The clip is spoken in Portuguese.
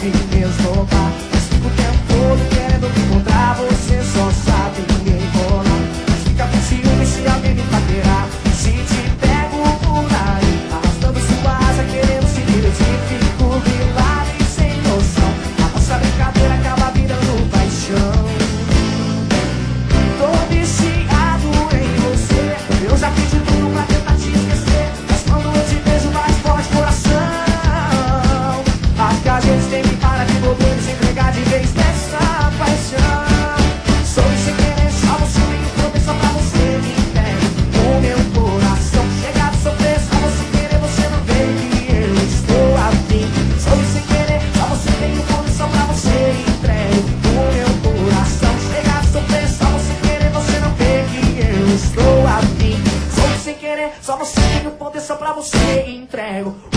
sabe me esnobar. Mas fico o tempo todo querendo me encontrar, você só sabe me enrolar. Mas fica com ciúme se alguém me paquerar. Se te pego por aí, arrastando sua asa, querendo se divertir, fico grilado e sem noção. A nossa brincadeira acaba virando paixão. Tô viciado em você, eu já fiz de tudo pra tentar te esquecer, mas quando eu te vejo mais forte coração. Acho que a gente tem que parar de bobeira e se entregar de vez nessa paixão. Sou sem querer, só você me encontro, só pra você me entrego o meu coração. Chega de sofrer, só você querer, você não vê que eu estou afim. Sou sem querer, só você tem o poder, só pra você entrego o meu coração. Chega de sofrer, só você querer, você não vê que eu estou afim. Sou sem querer, só você tem o poder, só pra você entrego